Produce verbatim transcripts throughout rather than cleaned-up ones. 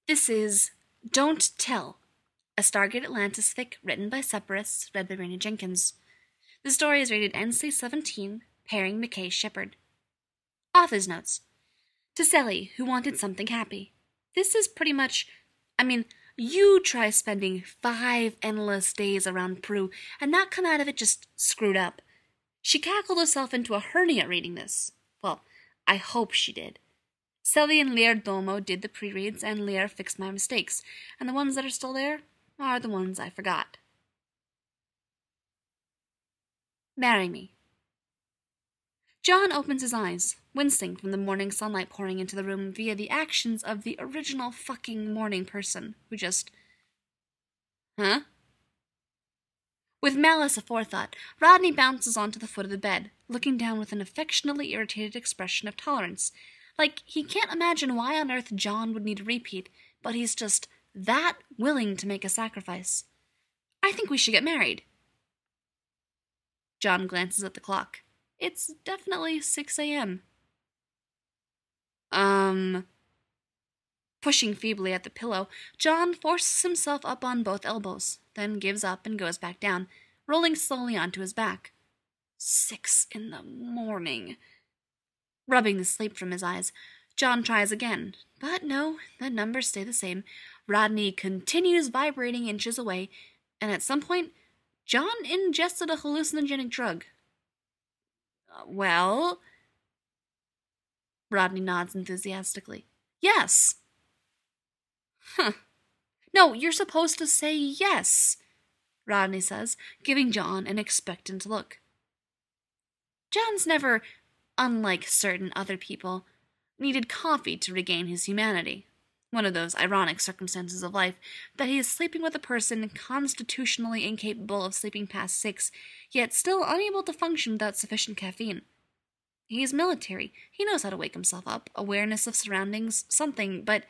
This is Don't Tell, a Stargate Atlantis fic written by Separatists, read by Raina Jenkins. The story is rated N C seventeen, pairing McKay Shepard. Author's notes. To Sally, who wanted something happy. This is pretty much, I mean, you try spending five endless days around Peru and not come out of it just screwed up. She cackled herself into a hernia reading this. Well, I hope she did. Sally and Lear Domo did the pre-reads, and Lear fixed my mistakes, and the ones that are still there are the ones I forgot. Marry me. John opens his eyes, wincing from the morning sunlight pouring into the room via the actions of the original fucking morning person, who just... Huh? With malice aforethought, Rodney bounces onto the foot of the bed, looking down with an affectionately irritated expression of tolerance. Like, he can't imagine why on earth John would need a repeat, but he's just that willing to make a sacrifice. I think we should get married. John glances at the clock. It's definitely six a.m. Um... Pushing feebly at the pillow, John forces himself up on both elbows, then gives up and goes back down, rolling slowly onto his back. Six in the morning... Rubbing the sleep from his eyes, John tries again, but no, the numbers stay the same. Rodney continues vibrating inches away, and at some point, John ingested a hallucinogenic drug. Uh, well... Rodney nods enthusiastically. Yes! Huh. No, you're supposed to say yes, Rodney says, giving John an expectant look. John's never... unlike certain other people, needed coffee to regain his humanity. One of those ironic circumstances of life that he is sleeping with a person constitutionally incapable of sleeping past six, yet still unable to function without sufficient caffeine. He is military. He knows how to wake himself up, awareness of surroundings, something, but...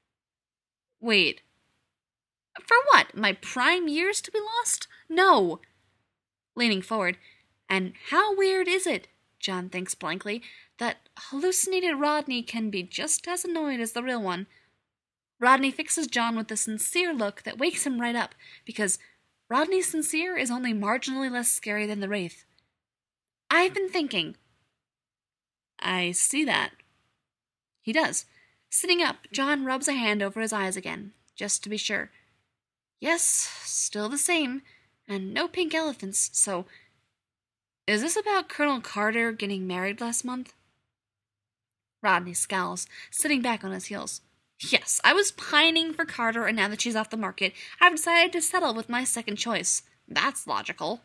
Wait. For what? My prime years to be lost? No! Leaning forward, and how weird is it, John thinks blankly, that hallucinated Rodney can be just as annoyed as the real one. Rodney fixes John with a sincere look that wakes him right up, because Rodney sincere is only marginally less scary than the Wraith. I've been thinking. I see that. He does. Sitting up, John rubs a hand over his eyes again, just to be sure. Yes, still the same, and no pink elephants, so... Is this about Colonel Carter getting married last month? Rodney scowls, sitting back on his heels. Yes, I was pining for Carter, and now that she's off the market, I've decided to settle with my second choice. That's logical.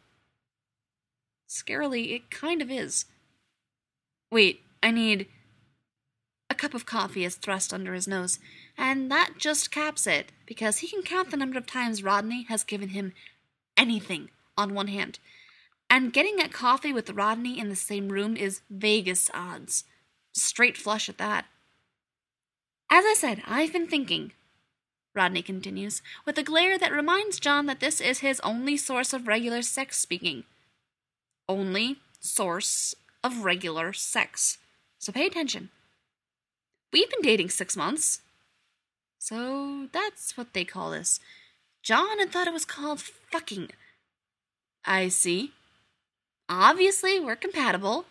Scarily, it kind of is. Wait, I need... A cup of coffee is thrust under his nose, and that just caps it, because he can count the number of times Rodney has given him anything on one hand. And getting a coffee with Rodney in the same room is Vegas odds. Straight flush at that. As I said, I've been thinking, Rodney continues, with a glare that reminds John that this is his only source of regular sex speaking. Only source of regular sex. So pay attention. We've been dating six months. So that's what they call this. John had thought it was called fucking. I see. Obviously, we're compatible.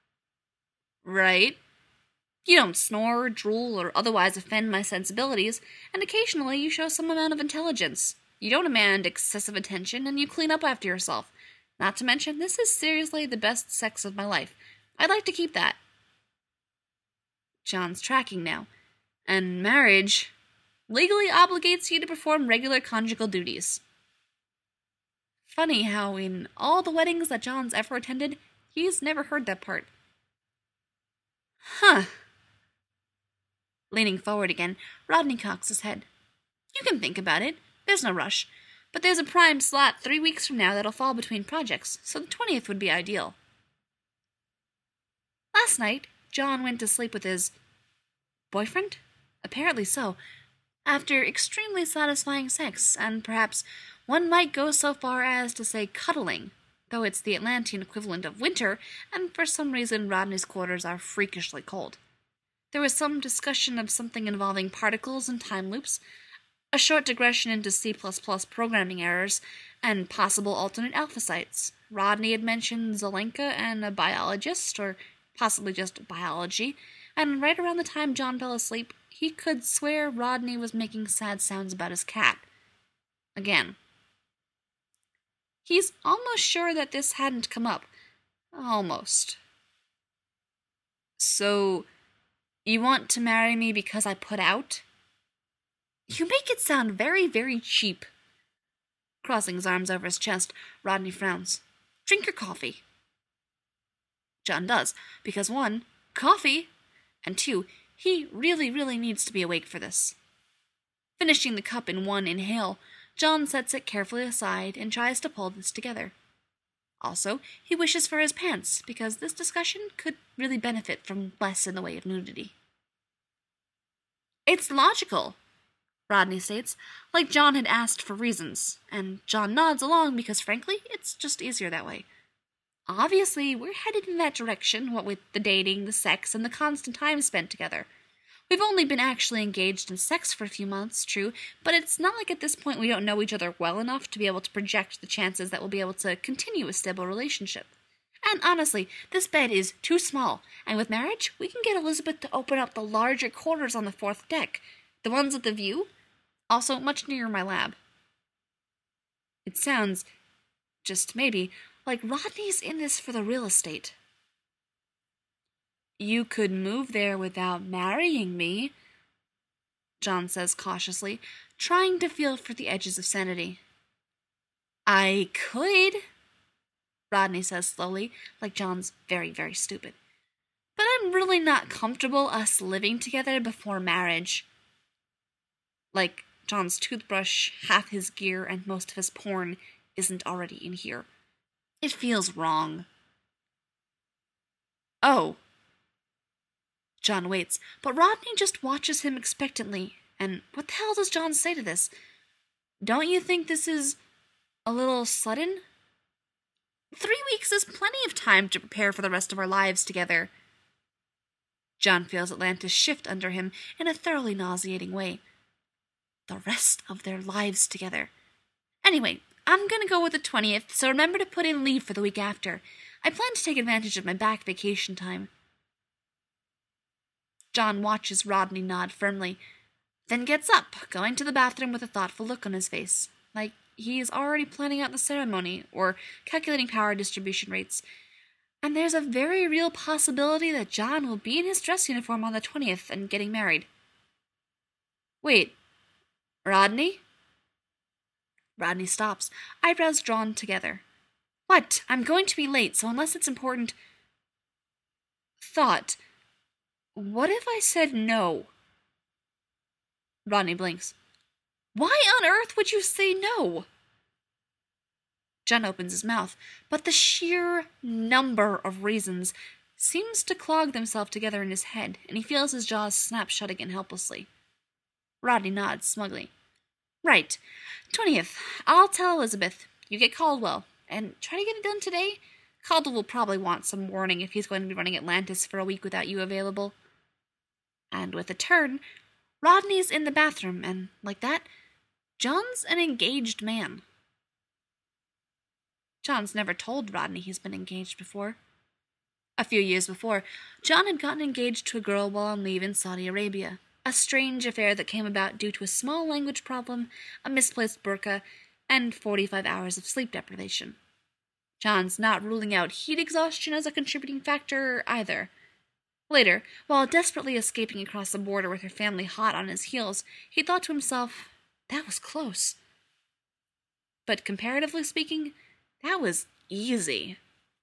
Right. You don't snore, drool, or otherwise offend my sensibilities, and occasionally you show some amount of intelligence. You don't demand excessive attention, and you clean up after yourself. Not to mention, this is seriously the best sex of my life. I'd like to keep that. John's tracking now. And marriage legally obligates you to perform regular conjugal duties. Funny how in all the weddings that John's ever attended, he's never heard that part. Huh. Leaning forward again, Rodney cocks his head. You can think about it. There's no rush. But there's a prime slot three weeks from now that'll fall between projects, so the twentieth would be ideal. Last night, John went to sleep with his... boyfriend? Apparently so. After extremely satisfying sex, and perhaps one might go so far as to say cuddling, though it's the Atlantean equivalent of winter, and for some reason Rodney's quarters are freakishly cold. There was some discussion of something involving particles and time loops, a short digression into C plus plus programming errors, and possible alternate alpha sites. Rodney had mentioned Zelenka and a biologist, or possibly just biology, and right around the time John fell asleep, he could swear Rodney was making sad sounds about his cat. Again. He's almost sure that this hadn't come up. Almost. So, you want to marry me because I put out? You make it sound very, very cheap. Crossing his arms over his chest, Rodney frowns. Drink your coffee. John does, because one, coffee, and two, he really, really needs to be awake for this. Finishing the cup in one inhale, John sets it carefully aside and tries to pull this together. Also, he wishes for his pants, because this discussion could really benefit from less in the way of nudity. It's logical, Rodney states, like John had asked for reasons, and John nods along because, frankly, it's just easier that way. Obviously, we're headed in that direction, what with the dating, the sex, and the constant time spent together. We've only been actually engaged in sex for a few months, true, but it's not like at this point we don't know each other well enough to be able to project the chances that we'll be able to continue a stable relationship. And honestly, this bed is too small, and with marriage, we can get Elizabeth to open up the larger quarters on the fourth deck, the ones with the view, also much nearer my lab. It sounds, just maybe, like Rodney's in this for the real estate. You could move there without marrying me, John says cautiously, trying to feel for the edges of sanity. I could, Rodney says slowly, like John's very, very stupid. But I'm really not comfortable us living together before marriage. Like John's toothbrush, half his gear, and most of his porn isn't already in here. It feels wrong. Oh. John waits, but Rodney just watches him expectantly. And what the hell does John say to this? Don't you think this is a little sudden? Three weeks is plenty of time to prepare for the rest of our lives together. John feels Atlantis shift under him in a thoroughly nauseating way. The rest of their lives together. Anyway, I'm gonna go with the twentieth, so remember to put in leave for the week after. I plan to take advantage of my back vacation time. John watches Rodney nod firmly, then gets up, going to the bathroom with a thoughtful look on his face, like he is already planning out the ceremony, or calculating power distribution rates. And there's a very real possibility that John will be in his dress uniform on the twentieth and getting married. Wait, Rodney? Rodney stops, eyebrows drawn together. What? I'm going to be late, so unless it's important... Thought. What if I said no? Rodney blinks. Why on earth would you say no? John opens his mouth, but the sheer number of reasons seems to clog themselves together in his head, and he feels his jaws snap shut again helplessly. Rodney nods smugly. Right. twentieth. I'll tell Elizabeth. You get Caldwell. And try to get it done today. Caldwell will probably want some warning if he's going to be running Atlantis for a week without you available. And with a turn, Rodney's in the bathroom, and like that, John's an engaged man. John's never told Rodney he's been engaged before. A few years before, John had gotten engaged to a girl while on leave in Saudi Arabia, a strange affair that came about due to a small language problem, a misplaced burqa, and forty-five hours of sleep deprivation. John's not ruling out heat exhaustion as a contributing factor either. Later, while desperately escaping across the border with her family hot on his heels, he thought to himself, that was close. But comparatively speaking, that was easy.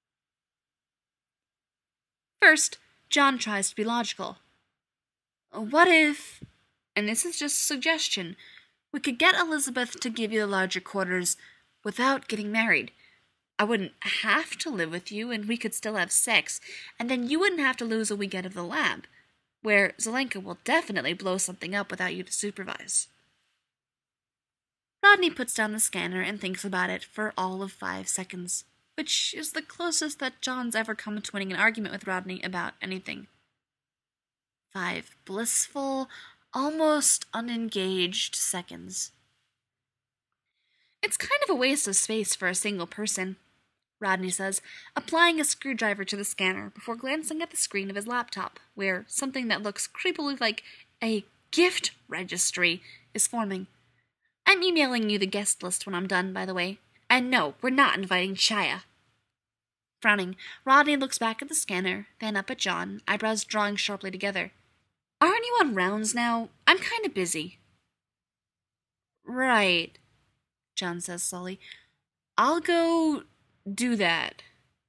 First, John tries to be logical. What if, and this is just a suggestion, we could get Elizabeth to give you the larger quarters without getting married? I wouldn't have to live with you, and we could still have sex, and then you wouldn't have to lose a week out of the lab, where Zelenka will definitely blow something up without you to supervise. Rodney puts down the scanner and thinks about it for all of five seconds, which is the closest that John's ever come to winning an argument with Rodney about anything. Five blissful, almost unengaged seconds. It's kind of a waste of space for a single person, Rodney says, applying a screwdriver to the scanner before glancing at the screen of his laptop, where something that looks creepily like a gift registry is forming. I'm emailing you the guest list when I'm done, by the way. And no, we're not inviting Chaya. Frowning, Rodney looks back at the scanner, then up at John, eyebrows drawing sharply together. Aren't you on rounds now? I'm kind of busy. Right, John says slowly. I'll go do that.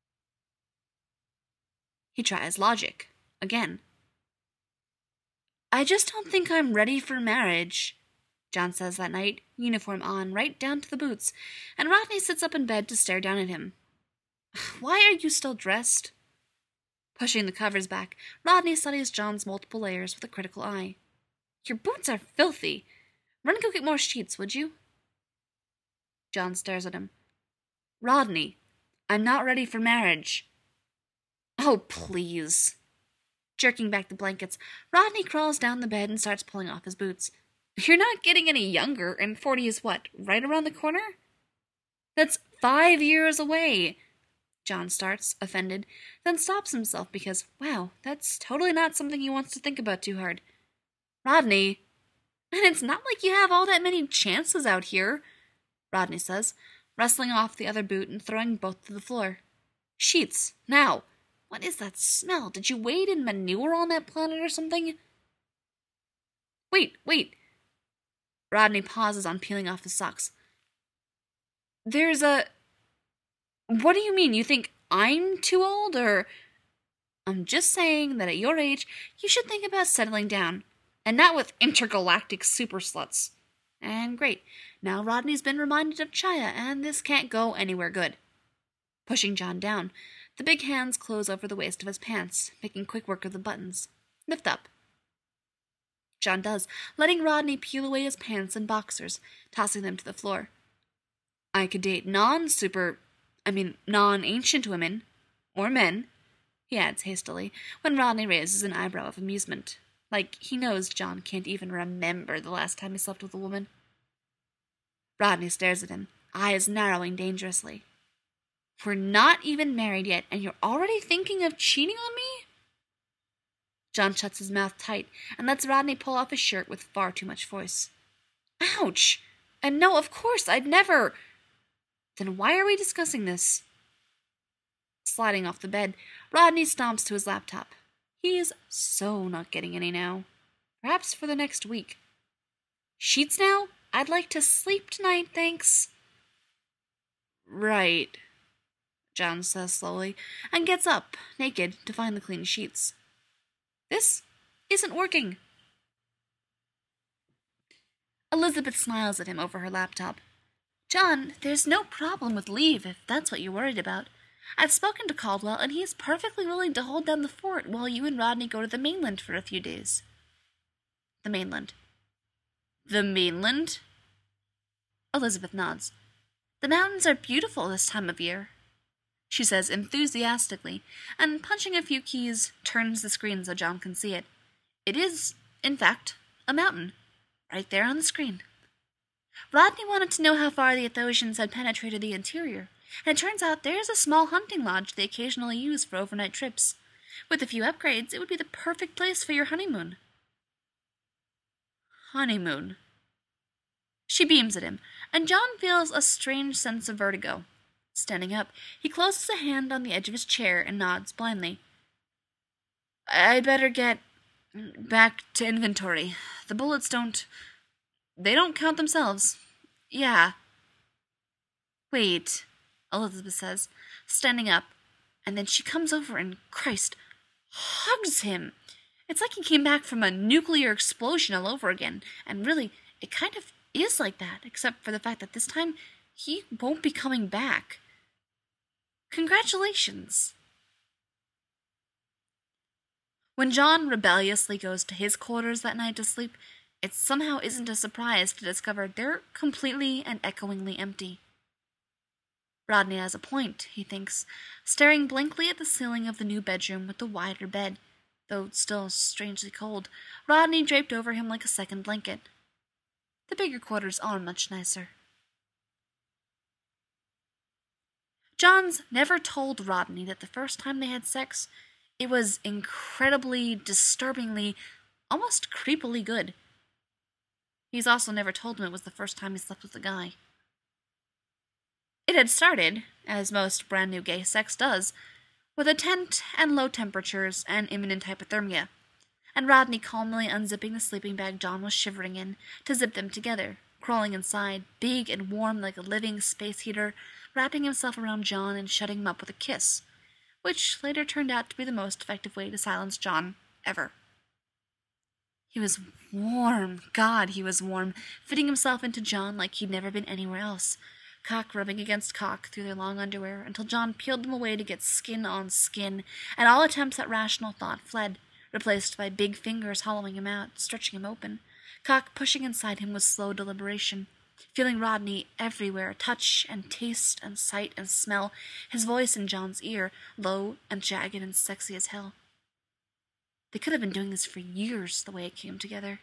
He tries logic, again. I just don't think I'm ready for marriage, John says that night, uniform on, right down to the boots, and Rodney sits up in bed to stare down at him. Why are you still dressed? Pushing the covers back, Rodney studies John's multiple layers with a critical eye. Your boots are filthy. Run and go get more sheets, would you? John stares at him. Rodney, I'm not ready for marriage. Oh, please. Jerking back the blankets, Rodney crawls down the bed and starts pulling off his boots. You're not getting any younger, and forty is what, right around the corner? That's five years away. John starts, offended, then stops himself because, wow, that's totally not something he wants to think about too hard. Rodney, and it's not like you have all that many chances out here, Rodney says, wrestling off the other boot and throwing both to the floor. Sheets, now. What is that smell? Did you wade in manure on that planet or something? Wait, wait. Rodney pauses on peeling off his socks. There's a... What do you mean? You think I'm too old, or... I'm just saying that at your age, you should think about settling down. And not with intergalactic super sluts. And great. Now Rodney's been reminded of Chaya, and this can't go anywhere good. Pushing John down, the big hands close over the waist of his pants, making quick work of the buttons. Lift up. John does, letting Rodney peel away his pants and boxers, tossing them to the floor. I could date non-super... I mean, non-ancient women. Or men, he adds hastily, when Rodney raises an eyebrow of amusement. Like he knows John can't even remember the last time he slept with a woman. Rodney stares at him, eyes narrowing dangerously. We're not even married yet, and you're already thinking of cheating on me? John shuts his mouth tight and lets Rodney pull off his shirt with far too much force. Ouch! And no, of course, I'd never... Then why are we discussing this? Sliding off the bed, Rodney stomps to his laptop. He is so not getting any now. Perhaps for the next week. Sheets now? I'd like to sleep tonight, thanks. Right, John says slowly, and gets up, naked, to find the clean sheets. This isn't working. Elizabeth smiles at him over her laptop. John, there's no problem with leave if that's what you're worried about. I've spoken to Caldwell, and he's perfectly willing to hold down the fort while you and Rodney go to the mainland for a few days. The mainland. The mainland? Elizabeth nods. The mountains are beautiful this time of year, she says enthusiastically, and punching a few keys, turns the screen so John can see it. It is, in fact, a mountain, right there on the screen. Rodney wanted to know how far the Athosians had penetrated the interior, and it turns out there's a small hunting lodge they occasionally use for overnight trips. With a few upgrades, it would be the perfect place for your honeymoon. Honeymoon. She beams at him, and John feels a strange sense of vertigo. Standing up, he closes a hand on the edge of his chair and nods blindly. I better get back to inventory. The bullets don't... They don't count themselves. Yeah. Wait, Elizabeth says, standing up, and then she comes over and, Christ, hugs him. It's like he came back from a nuclear explosion all over again, and really, it kind of is like that, except for the fact that this time he won't be coming back. Congratulations. When John rebelliously goes to his quarters that night to sleep, it somehow isn't a surprise to discover they're completely and echoingly empty. Rodney has a point, he thinks, staring blankly at the ceiling of the new bedroom with the wider bed, though still strangely cold, Rodney draped over him like a second blanket. The bigger quarters are much nicer. Johns never told Rodney that the first time they had sex, it was incredibly, disturbingly, almost creepily good. He's also never told him it was the first time he slept with a guy. It had started, as most brand new gay sex does, with a tent and low temperatures and imminent hypothermia, and Rodney calmly unzipping the sleeping bag John was shivering in to zip them together, crawling inside, big and warm like a living space heater, wrapping himself around John and shutting him up with a kiss, which later turned out to be the most effective way to silence John ever. He was warm. God, he was warm, fitting himself into John like he'd never been anywhere else, cock rubbing against cock through their long underwear until John peeled them away to get skin on skin, and all attempts at rational thought fled, replaced by big fingers hollowing him out, stretching him open, cock pushing inside him with slow deliberation, feeling Rodney everywhere, touch and taste and sight and smell, his voice in John's ear, low and jagged and sexy as hell. They could have been doing this for years, the way it came together.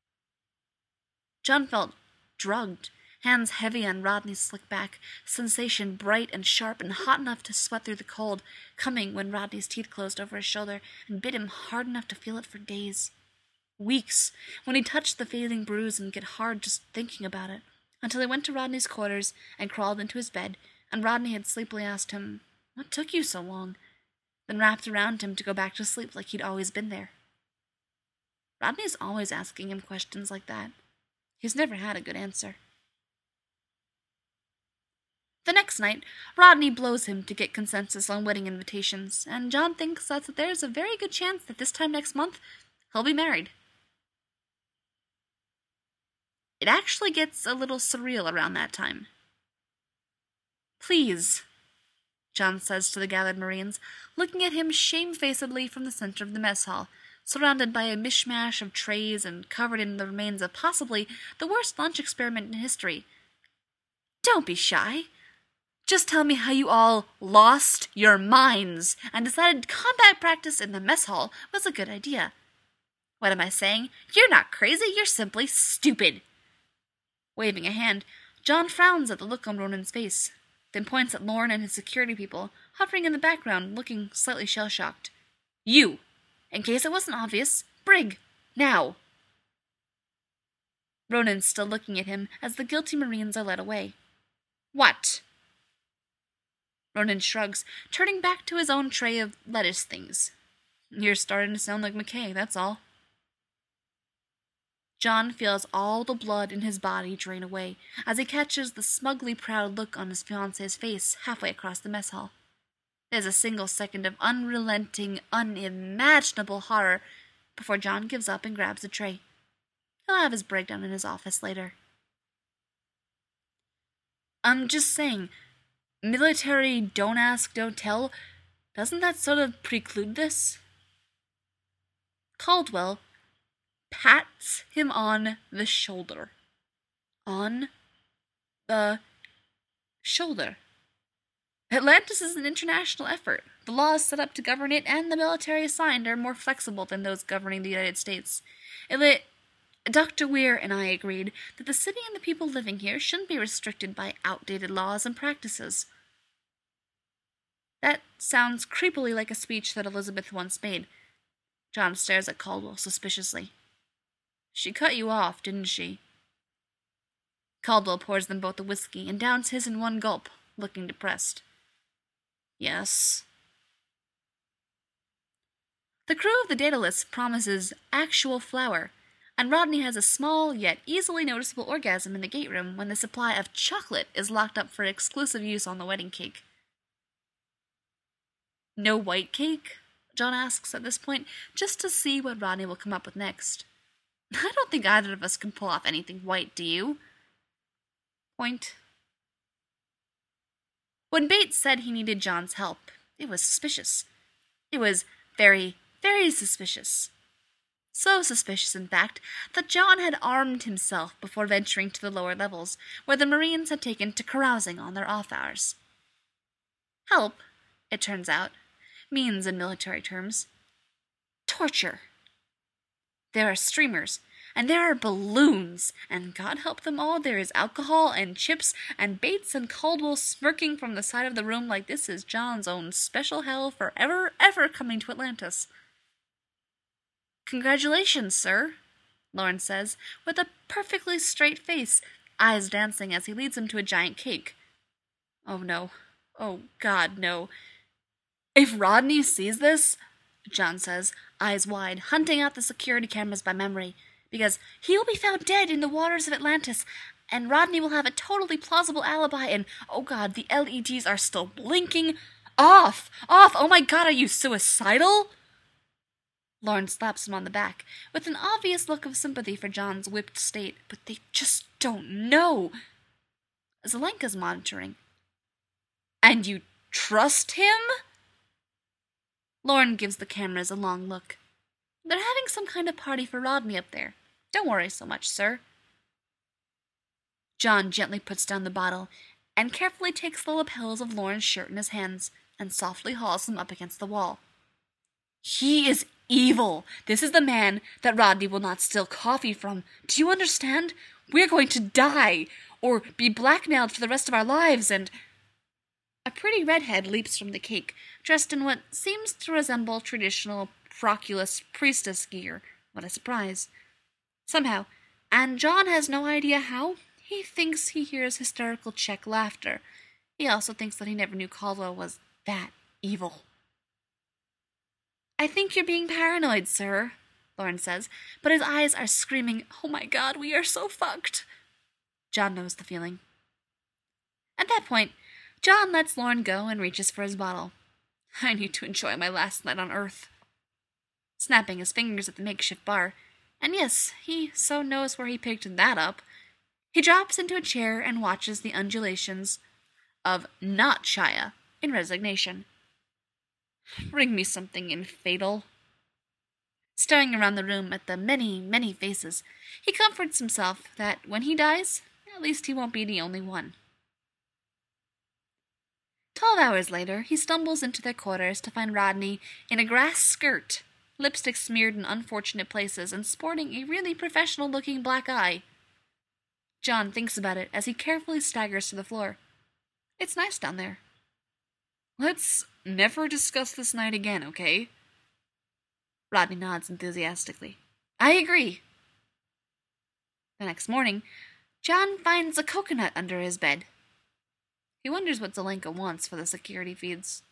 John felt drugged, hands heavy on Rodney's slick back, sensation bright and sharp and hot enough to sweat through the cold, coming when Rodney's teeth closed over his shoulder and bit him hard enough to feel it for days. Weeks, when he touched the fading bruise and get hard just thinking about it, until he went to Rodney's quarters and crawled into his bed, and Rodney had sleepily asked him, "What took you so long?" then wrapped around him to go back to sleep like he'd always been there. Rodney's always asking him questions like that. He's never had a good answer. The next night, Rodney blows him to get consensus on wedding invitations, and John thinks that there's a very good chance that this time next month, he'll be married. It actually gets a little surreal around that time. "Please," John says to the gathered Marines, looking at him shamefacedly from the center of the mess hall, surrounded by a mishmash of trays and covered in the remains of possibly the worst lunch experiment in history. "Don't be shy. Just tell me how you all lost your minds and decided combat practice in the mess hall was a good idea. What am I saying? You're not crazy, you're simply stupid." Waving a hand, John frowns at the look on Ronan's face, then points at Lorne and his security people, hovering in the background, looking slightly shell-shocked. "You! In case it wasn't obvious, Brig! Now!" Ronan's still looking at him as the guilty Marines are led away. "What?" Ronan shrugs, turning back to his own tray of lettuce things. "You're starting to sound like McKay, that's all." John feels all the blood in his body drain away as he catches the smugly proud look on his fiancée's face halfway across the mess hall. There's a single second of unrelenting, unimaginable horror before John gives up and grabs the tray. He'll have his breakdown in his office later. "I'm just saying, military don't ask, don't tell, doesn't that sort of preclude this?" Caldwell pats him on the shoulder. On the shoulder. Atlantis is an international effort. The laws set up to govern it and the military assigned are more flexible than those governing the United States. It, Doctor Weir and I agreed that the city and the people living here shouldn't be restricted by outdated laws and practices. That sounds creepily like a speech that Elizabeth once made. John stares at Caldwell suspiciously. "She cut you off, didn't she?" Caldwell pours them both a whiskey and downs his in one gulp, looking depressed. "Yes." The crew of the Daedalus promises actual flour, and Rodney has a small yet easily noticeable orgasm in the gate room when the supply of chocolate is locked up for exclusive use on the wedding cake. "No white cake?" John asks at this point, just to see what Rodney will come up with next. "I don't think either of us can pull off anything white, do you?" Point. When Bates said he needed John's help, it was suspicious. It was very, very suspicious. So suspicious, in fact, that John had armed himself before venturing to the lower levels, where the Marines had taken to carousing on their off hours. Help, it turns out, means in military terms torture. There are streamers, and there are balloons, and God help them all, there is alcohol and chips, and Bates and Caldwell smirking from the side of the room like this is John's own special hell for ever, ever coming to Atlantis. Congratulations, sir, Lauren says, with a perfectly straight face, eyes dancing as he leads him to a giant cake. Oh no. Oh God, no. If Rodney sees this, John says, eyes wide, hunting out the security cameras by memory, because he will be found dead in the waters of Atlantis, and Rodney will have a totally plausible alibi, and, oh God, the L E Ds are still blinking. Off! Off! Oh my God, are you suicidal? Lauren slaps him on the back, with an obvious look of sympathy for John's whipped state, but they just don't know. Zelenka's monitoring. And you trust him? Lauren gives the cameras a long look. They're having some kind of party for Rodney up there. Don't worry so much, sir. John gently puts down the bottle and carefully takes the lapels of Lauren's shirt in his hands and softly hauls them up against the wall. He is evil. This is the man that Rodney will not steal coffee from. Do you understand? We're going to die, or be blackmailed for the rest of our lives, and... A pretty redhead leaps from the cake, dressed in what seems to resemble traditional Proculus priestess gear. What a surprise. Somehow, and John has no idea how, he thinks he hears hysterical Czech laughter. He also thinks that he never knew Caldwell was that evil. I think you're being paranoid, sir, Lauren says, but his eyes are screaming, oh my God, we are so fucked. John knows the feeling. At that point, John lets Lauren go and reaches for his bottle. I need to enjoy my last night on Earth. Snapping his fingers at the makeshift bar, and yes, he so knows where he picked that up, he drops into a chair and watches the undulations of not Shia in resignation. Bring me something in fatal. Staring around the room at the many, many faces, he comforts himself that when he dies, at least he won't be the only one. Twelve hours later, he stumbles into their quarters to find Rodney in a grass skirt, lipstick smeared in unfortunate places, and sporting a really professional-looking black eye. John thinks about it as he carefully staggers to the floor. It's nice down there. Let's never discuss this night again, okay? Rodney nods enthusiastically. I agree. The next morning, John finds a coconut under his bed. He wonders what Zelenka wants for the security feeds.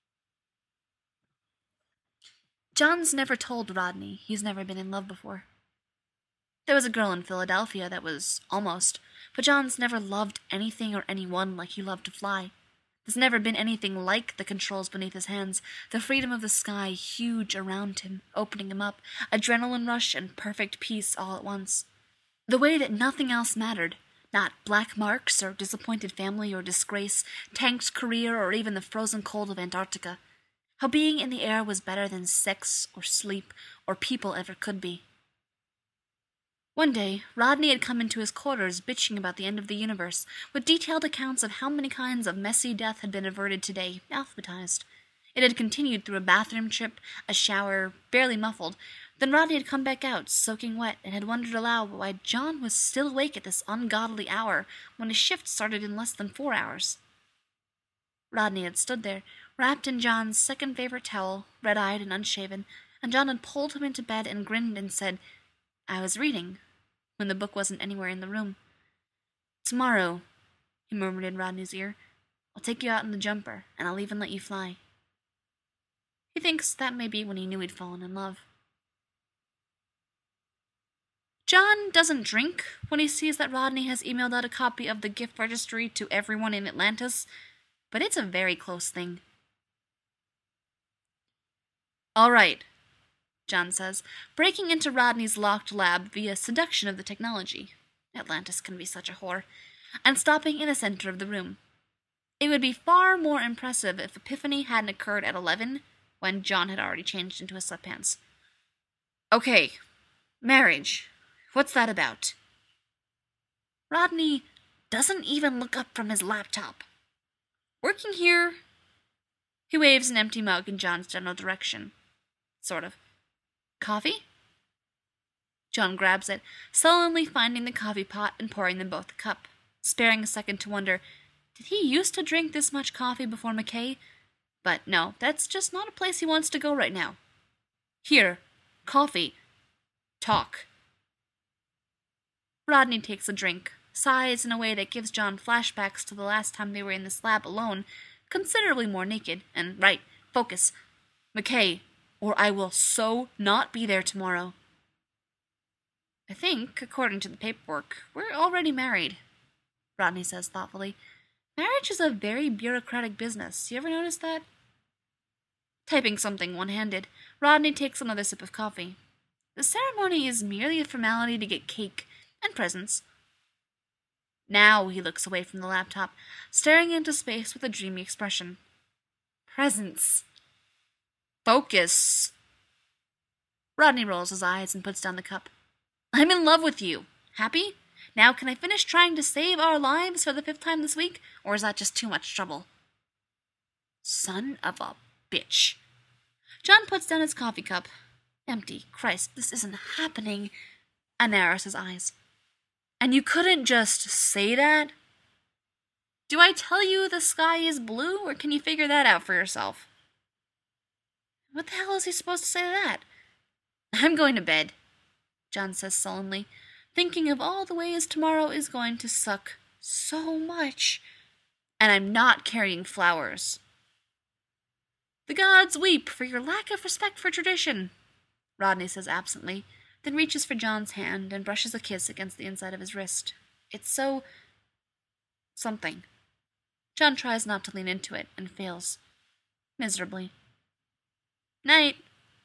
John's never told Rodney he's never been in love before. There was a girl in Philadelphia that was almost, but John's never loved anything or anyone like he loved to fly. There's never been anything like the controls beneath his hands, the freedom of the sky huge around him, opening him up, adrenaline rush and perfect peace all at once. The way that nothing else mattered, not black marks or disappointed family or disgrace, tanked career or even the frozen cold of Antarctica. How being in the air was better than sex or sleep or people ever could be. One day, Rodney had come into his quarters bitching about the end of the universe, with detailed accounts of how many kinds of messy death had been averted today, alphabetized. It had continued through a bathroom trip, a shower, barely muffled. Then Rodney had come back out, soaking wet, and had wondered aloud why John was still awake at this ungodly hour when his shift started in less than four hours. Rodney had stood there, wrapped in John's second-favorite towel, red-eyed and unshaven, and John had pulled him into bed and grinned and said, I was reading, when the book wasn't anywhere in the room. Tomorrow, he murmured in Rodney's ear, I'll take you out in the jumper, and I'll even let you fly. He thinks that may be when he knew he'd fallen in love. John doesn't drink when he sees that Rodney has emailed out a copy of the gift registry to everyone in Atlantis, but it's a very close thing. All right, John says, breaking into Rodney's locked lab via seduction of the technology. Atlantis can be such a whore. And stopping in the center of the room. It would be far more impressive if Epiphany hadn't occurred at eleven, when John had already changed into his sweatpants. Okay, marriage. What's that about? Rodney doesn't even look up from his laptop. Working here. He waves an empty mug in John's general direction. Sort of. Coffee? John grabs it, sullenly finding the coffee pot and pouring them both a cup, sparing a second to wonder, did he used to drink this much coffee before McKay? But no, that's just not a place he wants to go right now. Here, coffee. Talk. Rodney takes a drink, sighs in a way that gives John flashbacks to the last time they were in this lab alone, considerably more naked, and right, focus. McKay, or I will so not be there tomorrow. I think, according to the paperwork, we're already married, Rodney says thoughtfully. Marriage is a very bureaucratic business. You ever notice that? Typing something one-handed, Rodney takes another sip of coffee. The ceremony is merely a formality to get cake and presents. Now he looks away from the laptop, staring into space with a dreamy expression. Presents. Focus. Rodney rolls his eyes and puts down the cup. I'm in love with you. Happy? Now can I finish trying to save our lives for the fifth time this week, or is that just too much trouble? Son of a bitch. John puts down his coffee cup. Empty. Christ, this isn't happening. And narrows his eyes. And you couldn't just say that? Do I tell you the sky is blue, or can you figure that out for yourself? What the hell is he supposed to say to that? I'm going to bed, John says sullenly, thinking of all the ways tomorrow is going to suck so much. And I'm not carrying flowers. The gods weep for your lack of respect for tradition, Rodney says absently, then reaches for John's hand and brushes a kiss against the inside of his wrist. It's so... something. John tries not to lean into it and fails. Miserably. Night.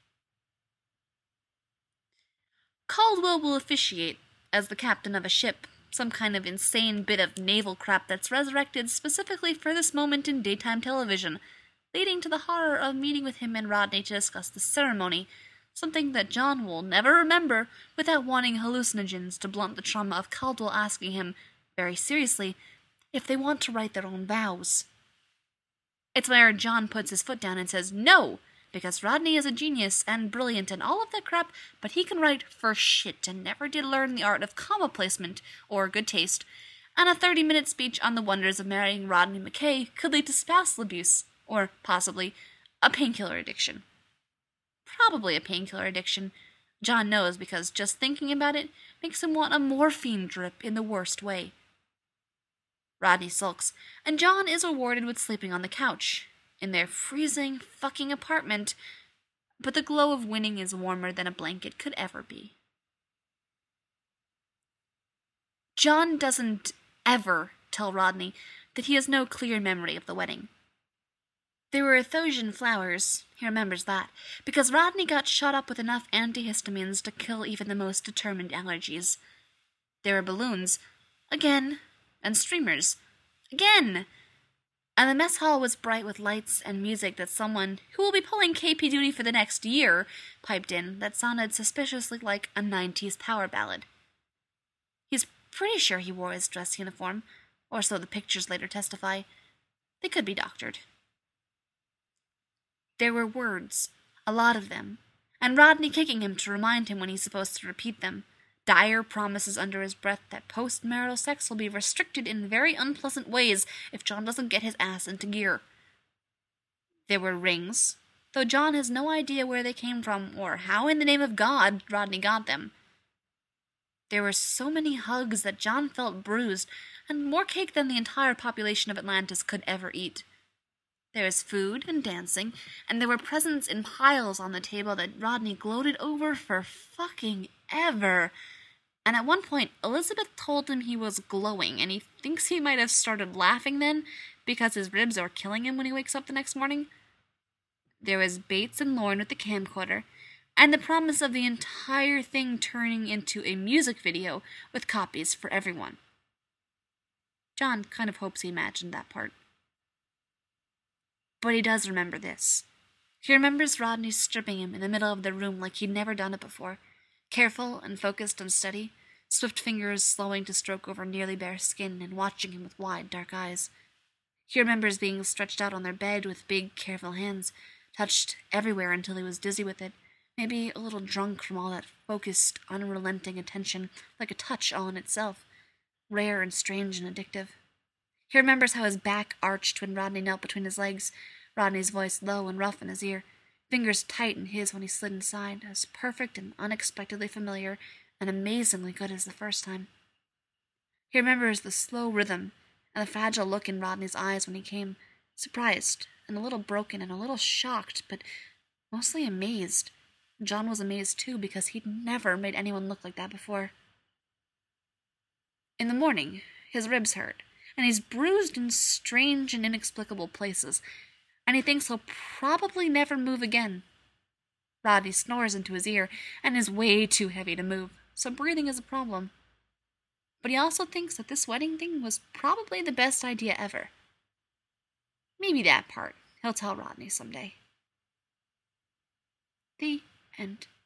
Caldwell will officiate as the captain of a ship, some kind of insane bit of naval crap that's resurrected specifically for this moment in daytime television, leading to the horror of meeting with him and Rodney to discuss the ceremony, something that John will never remember without wanting hallucinogens to blunt the trauma of Caldwell asking him, very seriously, if they want to write their own vows. It's where John puts his foot down and says no, because Rodney is a genius and brilliant and all of that crap, but he can write for shit and never did learn the art of comma placement or good taste, and a thirty-minute speech on the wonders of marrying Rodney McKay could lead to spousal abuse, or, possibly, a painkiller addiction. Probably a painkiller addiction. John knows because just thinking about it makes him want a morphine drip in the worst way. Rodney sulks, and John is rewarded with sleeping on the couch, in their freezing fucking apartment, but the glow of winning is warmer than a blanket could ever be. John doesn't ever tell Rodney that he has no clear memory of the wedding. There were Athosian flowers, he remembers that, because Rodney got shot up with enough antihistamines to kill even the most determined allergies. There were balloons, again, and streamers, again, and the mess hall was bright with lights and music that someone, who will be pulling K P duty for the next year, piped in that sounded suspiciously like a nineties power ballad. He's pretty sure he wore his dress uniform, or so the pictures later testify. They could be doctored. There were words, a lot of them, and Rodney kicking him to remind him when he's supposed to repeat them. Dire promises under his breath that post-marital sex will be restricted in very unpleasant ways if John doesn't get his ass into gear. There were rings, though John has no idea where they came from or how in the name of God Rodney got them. There were so many hugs that John felt bruised, and more cake than the entire population of Atlantis could ever eat. There was food and dancing, and there were presents in piles on the table that Rodney gloated over for fucking ever. And at one point, Elizabeth told him he was glowing, and he thinks he might have started laughing then, because his ribs are killing him when he wakes up the next morning. There was Bates and Lorne with the camcorder, and the promise of the entire thing turning into a music video with copies for everyone. John kind of hopes he imagined that part. But he does remember this. He remembers Rodney stripping him in the middle of the room like he'd never done it before, careful and focused and steady, swift fingers slowing to stroke over nearly bare skin and watching him with wide, dark eyes. He remembers being stretched out on their bed with big, careful hands, touched everywhere until he was dizzy with it, maybe a little drunk from all that focused, unrelenting attention, like a touch all in itself, rare and strange and addictive. He remembers how his back arched when Rodney knelt between his legs, Rodney's voice low and rough in his ear, fingers tight in his when he slid inside, as perfect and unexpectedly familiar and amazingly good as the first time. He remembers the slow rhythm and the fragile look in Rodney's eyes when he came, surprised and a little broken and a little shocked, but mostly amazed. John was amazed too, because he'd never made anyone look like that before. In the morning, his ribs hurt, and he's bruised in strange and inexplicable places, and he thinks he'll probably never move again. Rodney snores into his ear and is way too heavy to move, so breathing is a problem. But he also thinks that this wedding thing was probably the best idea ever. Maybe that part he'll tell Rodney someday. The end.